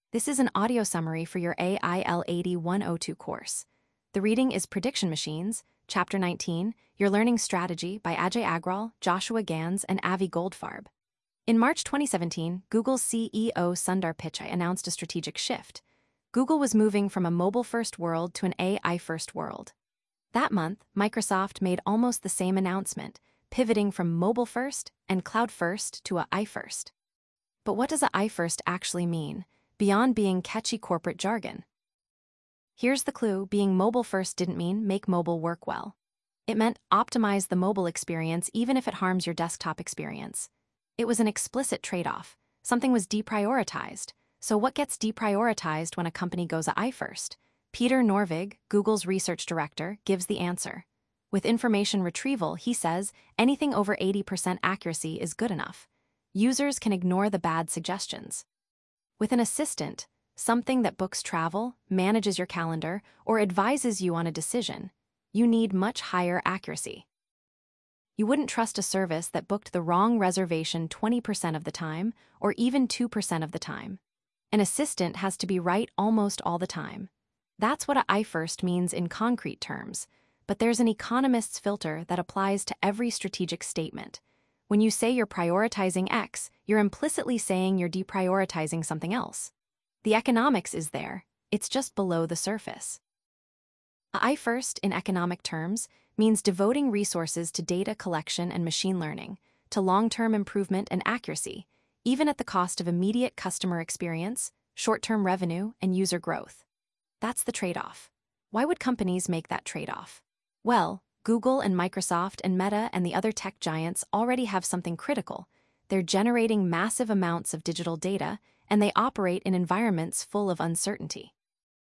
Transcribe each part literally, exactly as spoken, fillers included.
This is an audio summary for your A I L eight oh one oh two course. The reading is Prediction Machines, Chapter nineteen, Your Learning Strategy by Ajay Agrawal, Joshua Gans, and Avi Goldfarb. In March twenty seventeen, Google's C E O Sundar Pichai announced a strategic shift. Google was moving from a mobile-first world to an A I-first world. That month, Microsoft made almost the same announcement, pivoting from mobile-first and cloud-first to a I-first. But what does a I-first actually mean, beyond being catchy corporate jargon? Here's the clue: being mobile-first didn't mean make mobile work well. It meant optimize the mobile experience even if it harms your desktop experience. It was an explicit trade-off. Something was deprioritized. So what gets deprioritized when a company goes a I-first? Peter Norvig, Google's research director, gives the answer. With information retrieval, he says, anything over eighty percent accuracy is good enough. Users can ignore the bad suggestions. With an assistant, something that books travel, manages your calendar, or advises you on a decision, you need much higher accuracy. You wouldn't trust a service that booked the wrong reservation twenty percent of the time, or even two percent of the time. An assistant has to be right almost all the time. That's what a I-first means in concrete terms, but there's an economist's filter that applies to every strategic statement. When you say you're prioritizing X, you're implicitly saying you're deprioritizing something else. The economics is there, it's just below the surface. A I-first, in economic terms, means devoting resources to data collection and machine learning, to long-term improvement and accuracy, even at the cost of immediate customer experience, short-term revenue, and user growth. That's the trade-off. Why would companies make that trade-off? Well, Google and Microsoft and Meta and the other tech giants already have something critical. They're generating massive amounts of digital data, and they operate in environments full of uncertainty.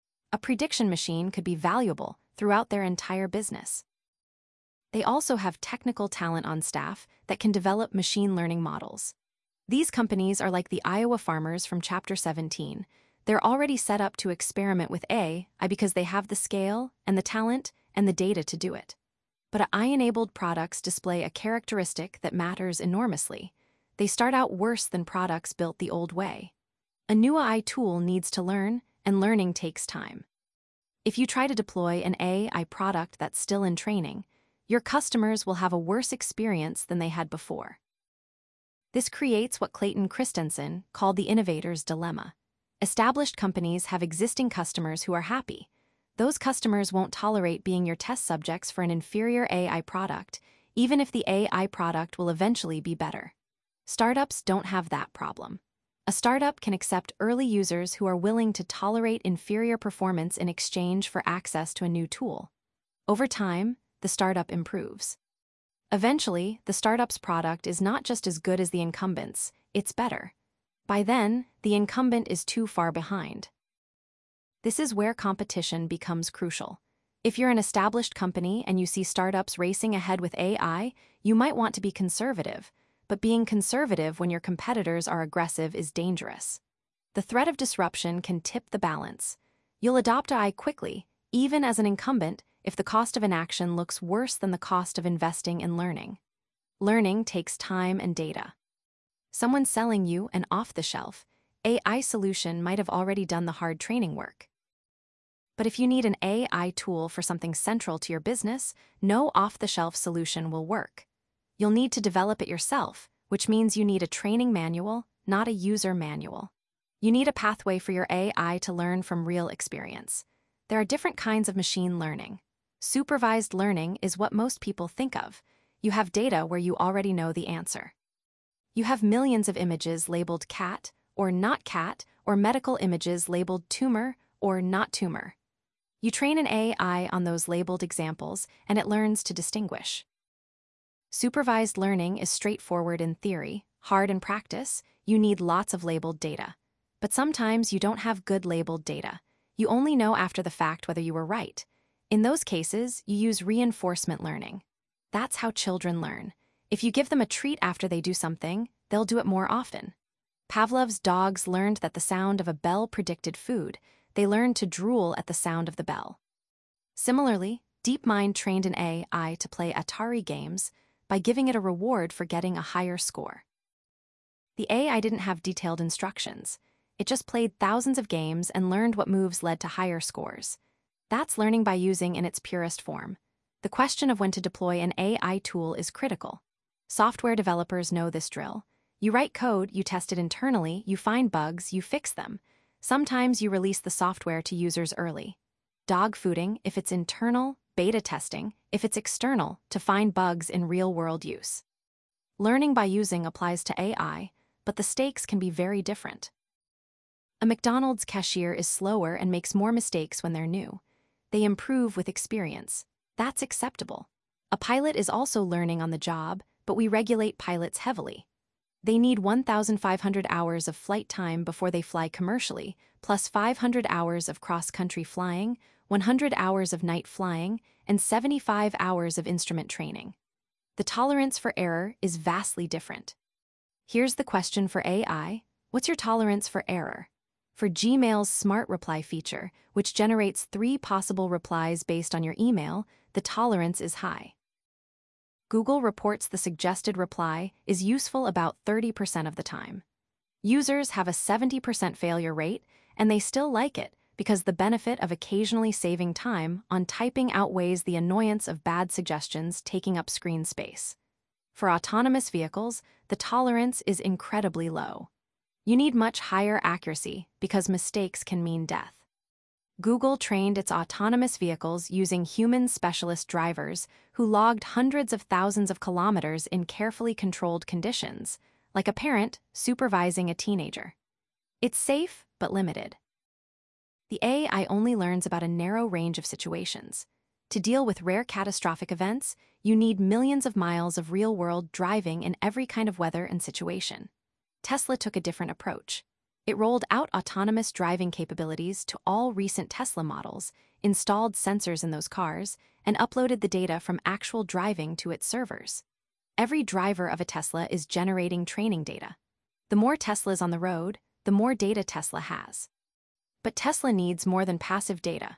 A prediction machine could be valuable throughout their entire business. They also have technical talent on staff that can develop machine learning models. These companies are like the Iowa farmers from Chapter seventeen. They're already set up to experiment with A I because they have the scale and the talent and the data to do it. But A I-enabled products display a characteristic that matters enormously. They start out worse than products built the old way. A new A I tool needs to learn, and learning takes time. If you try to deploy an A I product that's still in training, your customers will have a worse experience than they had before. This creates what Clayton Christensen called the innovator's dilemma. Established companies have existing customers who are happy. Those customers won't tolerate being your test subjects for an inferior A I product, even if the A I product will eventually be better. Startups don't have that problem. A startup can accept early users who are willing to tolerate inferior performance in exchange for access to a new tool. Over time, the startup improves. Eventually, the startup's product is not just as good as the incumbent's, it's better. By then, the incumbent is too far behind. This is where competition becomes crucial. If you're an established company and you see startups racing ahead with A I, you might want to be conservative, but being conservative when your competitors are aggressive is dangerous. The threat of disruption can tip the balance. You'll adopt A I quickly, even as an incumbent, if the cost of inaction looks worse than the cost of investing in learning. Learning takes time and data. Someone selling you an off-the-shelf A I solution might have already done the hard training work. But if you need an A I tool for something central to your business, no off-the-shelf solution will work. You'll need to develop it yourself, which means you need a training manual, not a user manual. You need a pathway for your A I to learn from real experience. There are different kinds of machine learning. Supervised learning is what most people think of. You have data where you already know the answer. You have millions of images labeled cat or not cat, or medical images labeled tumor or not tumor. You train an A I on those labeled examples, and it learns to distinguish. Supervised learning is straightforward in theory. Hard in practice, you need lots of labeled data. But sometimes you don't have good labeled data. You only know after the fact whether you were right. In those cases, you use reinforcement learning. That's how children learn. If you give them a treat after they do something, they'll do it more often. Pavlov's dogs learned that the sound of a bell predicted food. They learned to drool at the sound of the bell. Similarly, DeepMind trained an A I to play Atari games by giving it a reward for getting a higher score. The A I didn't have detailed instructions. It just played thousands of games and learned what moves led to higher scores. That's learning by using in its purest form. The question of when to deploy an A I tool is critical. Software developers know this drill. You write code, you test it internally, you find bugs, you fix them. Sometimes you release the software to users early. Dog fooding, if it's internal, beta testing, if it's external, to find bugs in real-world use. Learning by using applies to A I, but the stakes can be very different. A McDonald's cashier is slower and makes more mistakes when they're new. They improve with experience. That's acceptable. A pilot is also learning on the job, but we regulate pilots heavily. They need one thousand five hundred hours of flight time before they fly commercially, plus five hundred hours of cross-country flying, one hundred hours of night flying, and seventy-five hours of instrument training. The tolerance for error is vastly different. Here's the question for A I: what's your tolerance for error? For Gmail's Smart Reply feature, which generates three possible replies based on your email, the tolerance is high. Google reports the suggested reply is useful about thirty percent of the time. Users have a seventy percent failure rate, and they still like it because the benefit of occasionally saving time on typing outweighs the annoyance of bad suggestions taking up screen space. For autonomous vehicles, the tolerance is incredibly low. You need much higher accuracy because mistakes can mean death. Google trained its autonomous vehicles using human specialist drivers who logged hundreds of thousands of kilometers in carefully controlled conditions, like a parent supervising a teenager. It's safe, but limited. The A I only learns about a narrow range of situations. To deal with rare catastrophic events, you need millions of miles of real-world driving in every kind of weather and situation. Tesla took a different approach. It rolled out autonomous driving capabilities to all recent Tesla models, installed sensors in those cars, and uploaded the data from actual driving to its servers. Every driver of a Tesla is generating training data. The more Teslas on the road, the more data Tesla has. But Tesla needs more than passive data.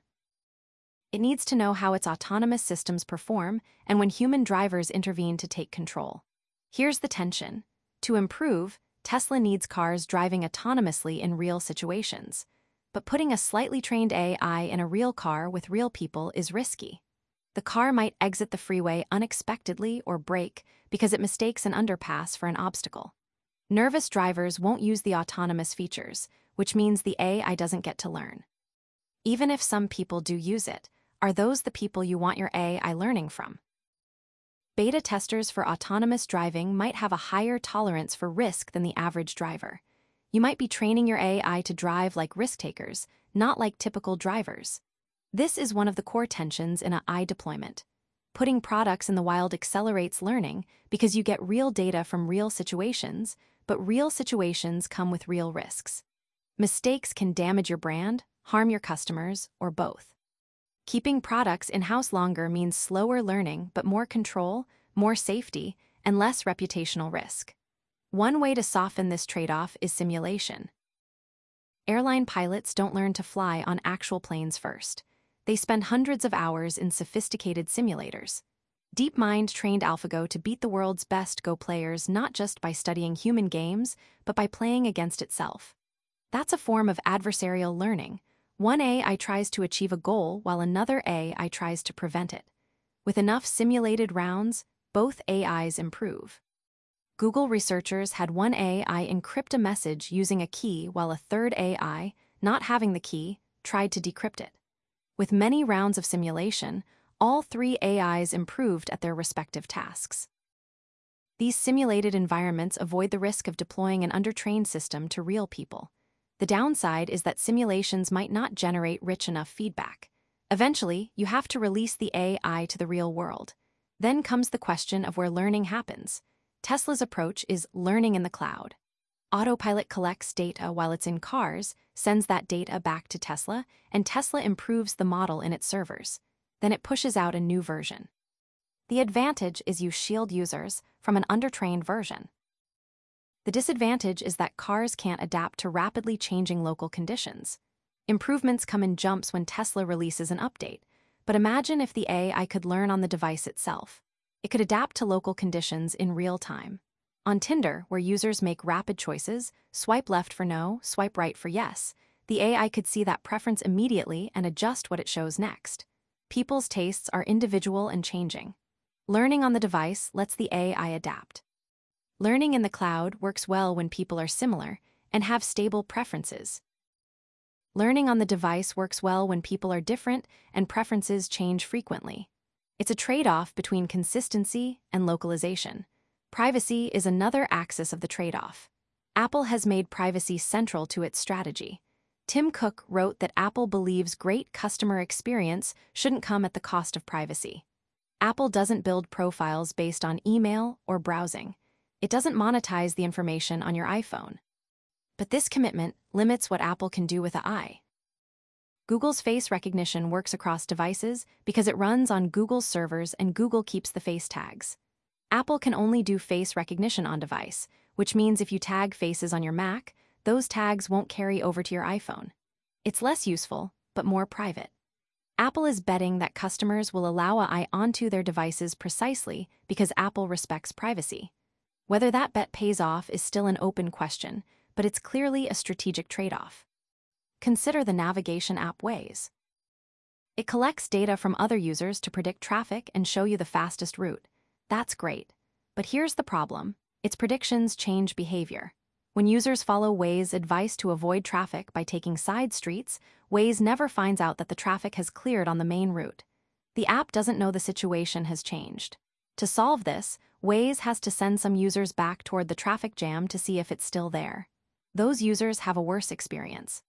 It needs to know how its autonomous systems perform and when human drivers intervene to take control. Here's the tension. To improve, Tesla needs cars driving autonomously in real situations. But putting a slightly trained A I in a real car with real people is risky. The car might exit the freeway unexpectedly or brake because it mistakes an underpass for an obstacle. Nervous drivers won't use the autonomous features, which means the A I doesn't get to learn. Even if some people do use it, are those the people you want your A I learning from? Beta testers for autonomous driving might have a higher tolerance for risk than the average driver. You might be training your A I to drive like risk-takers, not like typical drivers. This is one of the core tensions in A I deployment. Putting products in the wild accelerates learning because you get real data from real situations, but real situations come with real risks. Mistakes can damage your brand, harm your customers, or both. Keeping products in-house longer means slower learning but more control, more safety, and less reputational risk. One way to soften this trade-off is simulation. Airline pilots don't learn to fly on actual planes first. They spend hundreds of hours in sophisticated simulators. DeepMind trained AlphaGo to beat the world's best Go players not just by studying human games, but by playing against itself. That's a form of adversarial learning. One A I tries to achieve a goal while another A I tries to prevent it. With enough simulated rounds, both A Is improve. Google researchers had one A I encrypt a message using a key while a third A I, not having the key, tried to decrypt it. With many rounds of simulation, all three A Is improved at their respective tasks. These simulated environments avoid the risk of deploying an undertrained system to real people. The downside is that simulations might not generate rich enough feedback. Eventually, you have to release the A I to the real world. Then comes the question of where learning happens. Tesla's approach is learning in the cloud. Autopilot collects data while it's in cars, sends that data back to Tesla, and Tesla improves the model in its servers. Then it pushes out a new version. The advantage is you shield users from an undertrained version. The disadvantage is that cars can't adapt to rapidly changing local conditions. Improvements come in jumps when Tesla releases an update, but imagine if the A I could learn on the device itself. It could adapt to local conditions in real time. On Tinder, where users make rapid choices, swipe left for no, swipe right for yes, the A I could see that preference immediately and adjust what it shows next. People's tastes are individual and changing. Learning on the device lets the A I adapt. Learning in the cloud works well when people are similar and have stable preferences. Learning on the device works well when people are different and preferences change frequently. It's a trade-off between consistency and localization. Privacy is another axis of the trade-off. Apple has made privacy central to its strategy. Tim Cook wrote that Apple believes great customer experience shouldn't come at the cost of privacy. Apple doesn't build profiles based on email or browsing. It doesn't monetize the information on your iPhone. But this commitment limits what Apple can do with A I. Google's face recognition works across devices because it runs on Google's servers and Google keeps the face tags. Apple can only do face recognition on device, which means if you tag faces on your Mac, those tags won't carry over to your iPhone. It's less useful, but more private. Apple is betting that customers will allow A I onto their devices precisely because Apple respects privacy. Whether that bet pays off is still an open question, but it's clearly a strategic trade-off. Consider the navigation app Waze. It collects data from other users to predict traffic and show you the fastest route. That's great. But here's the problem. Its predictions change behavior. When users follow Waze advice to avoid traffic by taking side streets, Waze never finds out that the traffic has cleared on the main route. The app doesn't know the situation has changed. To solve this, Waze has to send some users back toward the traffic jam to see if it's still there. Those users have a worse experience.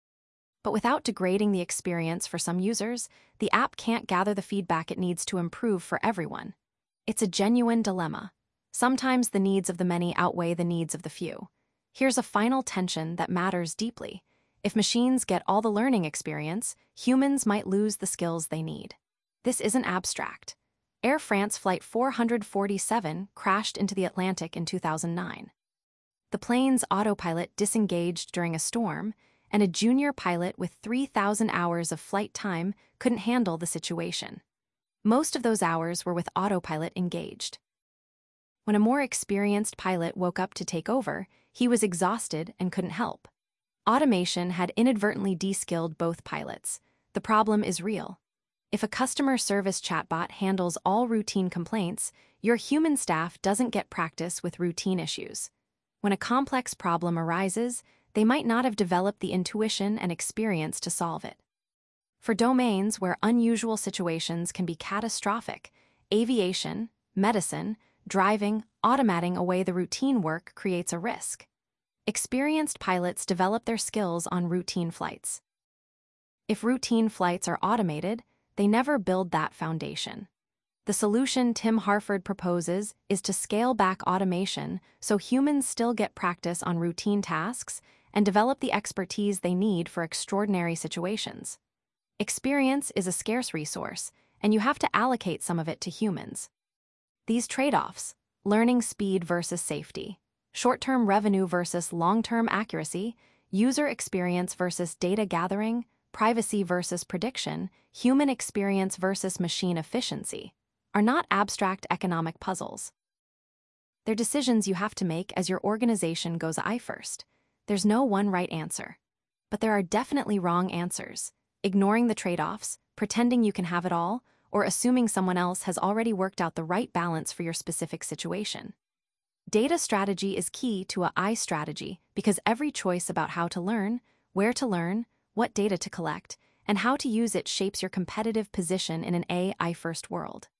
But without degrading the experience for some users, the app can't gather the feedback it needs to improve for everyone. It's a genuine dilemma. Sometimes the needs of the many outweigh the needs of the few. Here's a final tension that matters deeply. If machines get all the learning experience, humans might lose the skills they need. This isn't abstract. Air France Flight four forty-seven crashed into the Atlantic in two thousand nine. The plane's autopilot disengaged during a storm, and a junior pilot with three thousand hours of flight time couldn't handle the situation. Most of those hours were with autopilot engaged. When a more experienced pilot woke up to take over, he was exhausted and couldn't help. Automation had inadvertently de-skilled both pilots. The problem is real. If a customer service chatbot handles all routine complaints, your human staff doesn't get practice with routine issues. When a complex problem arises, they might not have developed the intuition and experience to solve it. For domains where unusual situations can be catastrophic, aviation, medicine, driving, automating away the routine work creates a risk. Experienced pilots develop their skills on routine flights. If routine flights are automated, they never build that foundation. The solution Tim Harford proposes is to scale back automation so humans still get practice on routine tasks and develop the expertise they need for extraordinary situations. Experience is a scarce resource, and you have to allocate some of it to humans. These trade-offs, learning speed versus safety, short-term revenue versus long-term accuracy, user experience versus data gathering, privacy versus prediction, human experience versus machine efficiency, are not abstract economic puzzles. They're decisions you have to make as your organization goes A I first. There's no one right answer. But there are definitely wrong answers. Ignoring the trade-offs, pretending you can have it all, or assuming someone else has already worked out the right balance for your specific situation. Data strategy is key to A I strategy because every choice about how to learn, where to learn, what data to collect, and how to use it shapes your competitive position in an A I-first world.